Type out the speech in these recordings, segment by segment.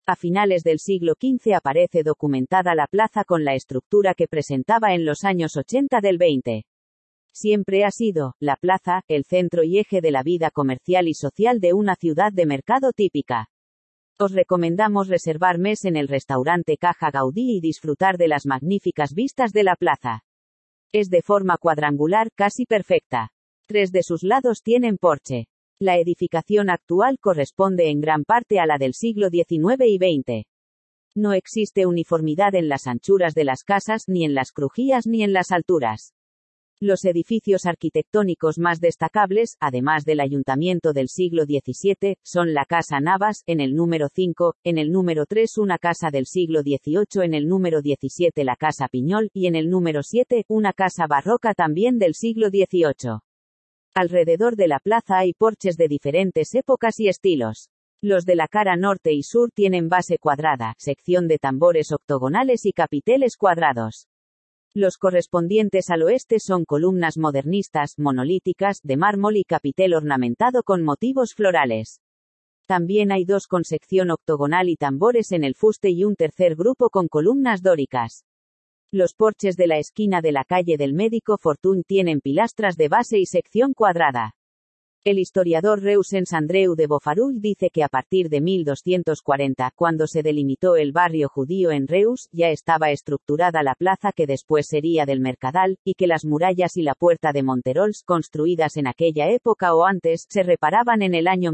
A finales del siglo XV aparece documentada la plaza con la estructura que presentaba en los años 80 del XX. Siempre ha sido, la plaza, el centro y eje de la vida comercial y social de una ciudad de mercado típica. Os recomendamos reservar mes en el restaurante Caja Gaudí y disfrutar de las magníficas vistas de la plaza. Es de forma cuadrangular, casi perfecta. 3 de sus lados tienen porche. La edificación actual corresponde en gran parte a la del siglo XIX y XX. No existe uniformidad en las anchuras de las casas, ni en las crujías ni en las alturas. Los edificios arquitectónicos más destacables, además del ayuntamiento del siglo XVII, son la Casa Navas, en el número 5, en el número 3 una casa del siglo XVIII, en el número 17 la Casa Piñol, y en el número 7, una casa barroca también del siglo XVIII. Alrededor de la plaza hay porches de diferentes épocas y estilos. Los de la cara norte y sur tienen base cuadrada, sección de tambores octogonales y capiteles cuadrados. Los correspondientes al oeste son columnas modernistas, monolíticas, de mármol y capitel ornamentado con motivos florales. También hay 2 con sección octogonal y tambores en el fuste y un tercer grupo con columnas dóricas. Los porches de la esquina de la calle del Médico Fortuny tienen pilastras de base y sección cuadrada. El historiador Reusens Andreu de Bofarull dice que a partir de 1240, cuando se delimitó el barrio judío en Reus, ya estaba estructurada la plaza que después sería del Mercadal, y que las murallas y la puerta de Monterols, construidas en aquella época o antes, se reparaban en el año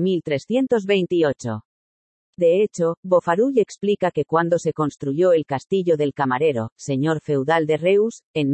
1328. De hecho, Bofarull explica que cuando se construyó el castillo del Camarero, señor feudal de Reus, en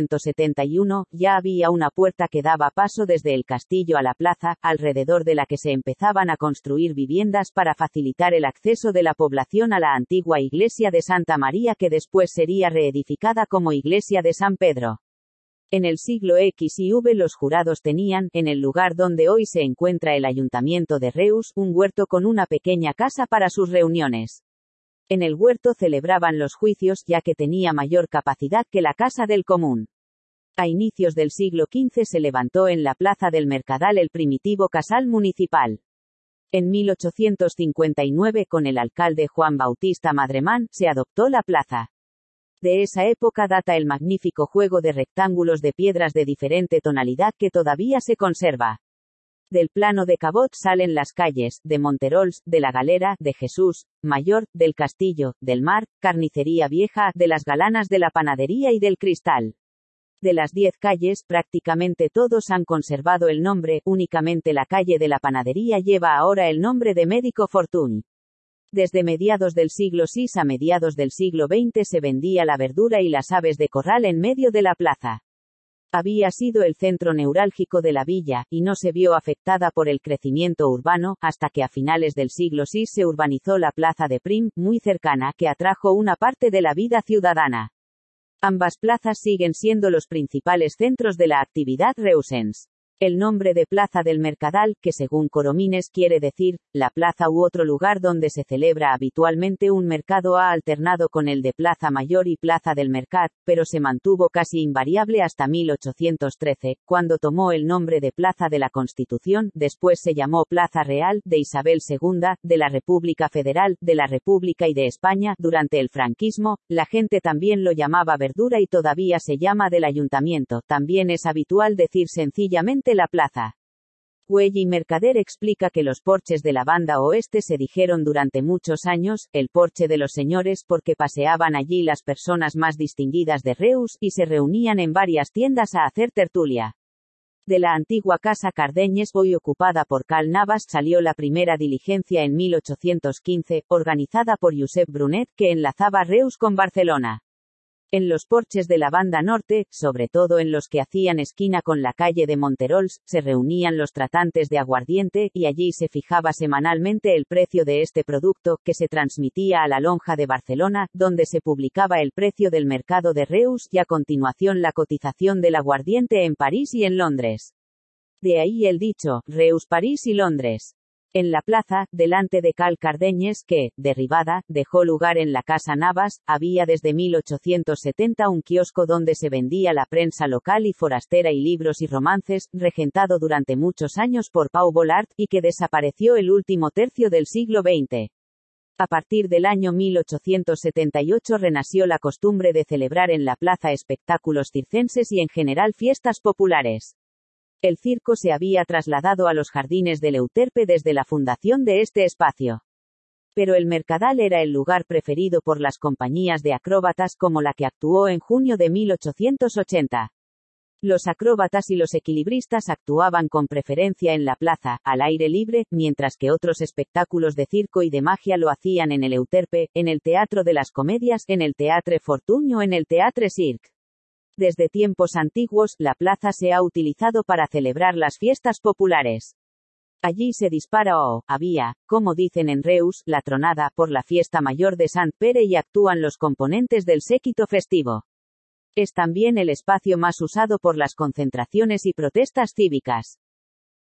1171, ya había una puerta que daba paso desde el castillo a la plaza, alrededor de la que se empezaban a construir viviendas para facilitar el acceso de la población a la antigua iglesia de Santa María que después sería reedificada como iglesia de San Pedro. En el siglo X y V los jurados tenían, en el lugar donde hoy se encuentra el ayuntamiento de Reus, un huerto con una pequeña casa para sus reuniones. En el huerto celebraban los juicios, ya que tenía mayor capacidad que la casa del común. A inicios del siglo XV se levantó en la plaza del Mercadal el primitivo casal municipal. En 1859, con el alcalde Juan Bautista Madremán, se adoptó la plaza. De esa época data el magnífico juego de rectángulos de piedras de diferente tonalidad que todavía se conserva. Del plano de Cabot salen las calles, de Monterols, de la Galera, de Jesús, Mayor, del Castillo, del Mar, Carnicería Vieja, de las Galanas de la Panadería y del Cristal. De las 10 calles, prácticamente todos han conservado el nombre, únicamente la calle de la Panadería lleva ahora el nombre de Médico Fortuny. Desde mediados del siglo VI a mediados del siglo XX se vendía la verdura y las aves de corral en medio de la plaza. Había sido el centro neurálgico de la villa, y no se vio afectada por el crecimiento urbano, hasta que a finales del siglo VI se urbanizó la plaza de Prim, muy cercana, que atrajo una parte de la vida ciudadana. Ambas plazas siguen siendo los principales centros de la actividad reusens. El nombre de Plaza del Mercadal, que según Coromines quiere decir, la plaza u otro lugar donde se celebra habitualmente un mercado, ha alternado con el de Plaza Mayor y Plaza del Mercat, pero se mantuvo casi invariable hasta 1813, cuando tomó el nombre de Plaza de la Constitución, después se llamó Plaza Real, de Isabel II, de la República Federal, de la República y de España. Durante el franquismo, la gente también lo llamaba Verdura y todavía se llama del Ayuntamiento. También es habitual decir sencillamente la plaza. Güell y Mercader explica que los porches de la banda oeste se dijeron durante muchos años, el porche de los señores, porque paseaban allí las personas más distinguidas de Reus, y se reunían en varias tiendas a hacer tertulia. De la antigua casa Cardeñes, hoy ocupada por Cal Navas, salió la primera diligencia en 1815, organizada por Josep Brunet, que enlazaba Reus con Barcelona. En los porches de la banda norte, sobre todo en los que hacían esquina con la calle de Monterols, se reunían los tratantes de aguardiente, y allí se fijaba semanalmente el precio de este producto, que se transmitía a la lonja de Barcelona, donde se publicaba el precio del mercado de Reus, y a continuación la cotización del aguardiente en París y en Londres. De ahí el dicho, Reus, París y Londres. En la plaza, delante de Cal Cardeñes, que, derribada, dejó lugar en la Casa Navas, había desde 1870 un kiosco donde se vendía la prensa local y forastera y libros y romances, regentado durante muchos años por Pau Vollard, y que desapareció el último tercio del siglo XX. A partir del año 1878 renació la costumbre de celebrar en la plaza espectáculos circenses y en general fiestas populares. El circo se había trasladado a los jardines del Euterpe desde la fundación de este espacio. Pero el Mercadal era el lugar preferido por las compañías de acróbatas como la que actuó en junio de 1880. Los acróbatas y los equilibristas actuaban con preferencia en la plaza, al aire libre, mientras que otros espectáculos de circo y de magia lo hacían en el Euterpe, en el Teatro de las Comedias, en el Teatre Fortuny o en el Teatre Cirque. Desde tiempos antiguos, la plaza se ha utilizado para celebrar las fiestas populares. Allí se dispara había, como dicen en Reus, la tronada, por la fiesta mayor de Sant Pere y actúan los componentes del séquito festivo. Es también el espacio más usado por las concentraciones y protestas cívicas.